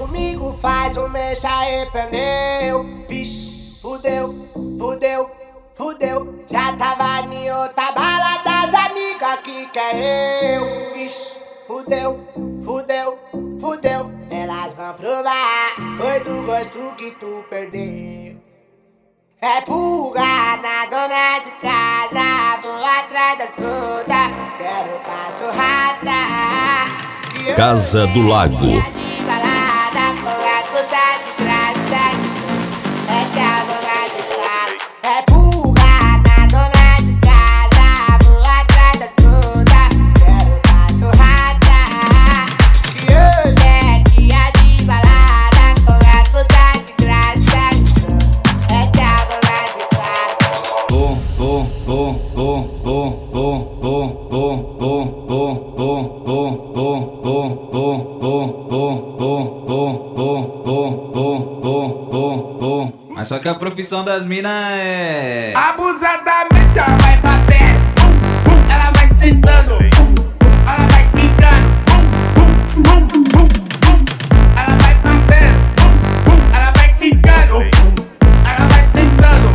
comigo faz um mês se arrependeu. Vixe, fudeu, fudeu, fudeu. Já tava em outra bala das amigas que quer eu. Vixe, fudeu, fudeu, fudeu. Elas vão provar, foi do gosto que tu perdeu. É fuga na dona de casa, vou atrás das frutas, quero cachorrada. Casa do Lago. É fuga na dona de casa, vou atrás das frutas, quero cachorrada. Que hoje é dia de balada, com as frutas de graça. Mas só que a profissão das minas é abusadamente ela vai bater, ela vai sentando, ela vai quicando, ela vai batendo, ela vai quicando, ela vai sentando,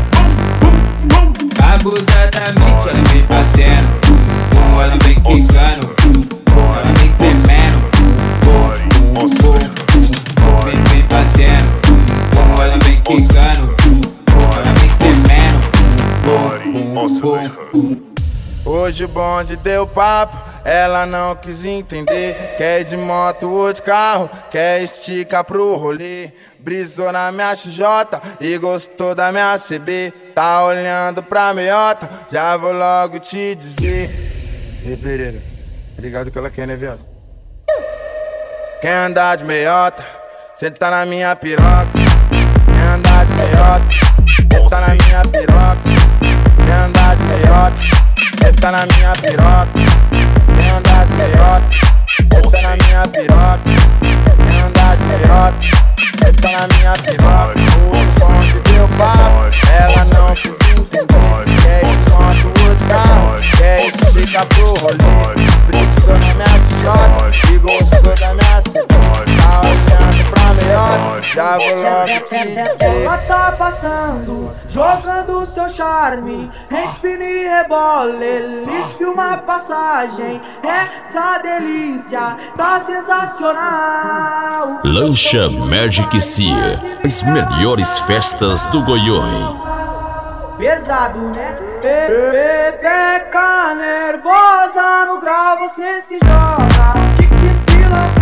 abusadamente ela vem batendo, ela vem quicando, ela vem tremendo, vem batendo, ela vem quicando, ela vem tremendo. Hoje o bonde deu papo, ela não quis entender. Quer ir de moto ou de carro, quer esticar pro rolê. Brisou na minha XJ e gostou da minha CB. Tá olhando pra meiota, já vou logo te dizer. Ei, Pereira, ligado que ela quer, né, viado? Quer andar de meiota, senta na minha piroca. Quer andar de meiota, senta na minha piroca. Quer andar de meiota, senta na minha piroca. Quer andar de meiota, senta na minha piroca. Quer andar de meiota, senta na minha piroca. O som que deu papo, ela não quis entender. Quer ir contra o de carro, quer esticar pro rolê. Precisou na minha XJ e gostou da minha CB. Tá olhando pra meiota, já vou logo te dizer. Ela tá passando, jogando seu charme, empina e rebola, eles filmam a passagem. Essa delícia tá sensacional. Lancha Magic Cia, as melhores festas do Goiôem. Pesado, né? Pepeca nervosa, no grau você se joga. Que se lambe.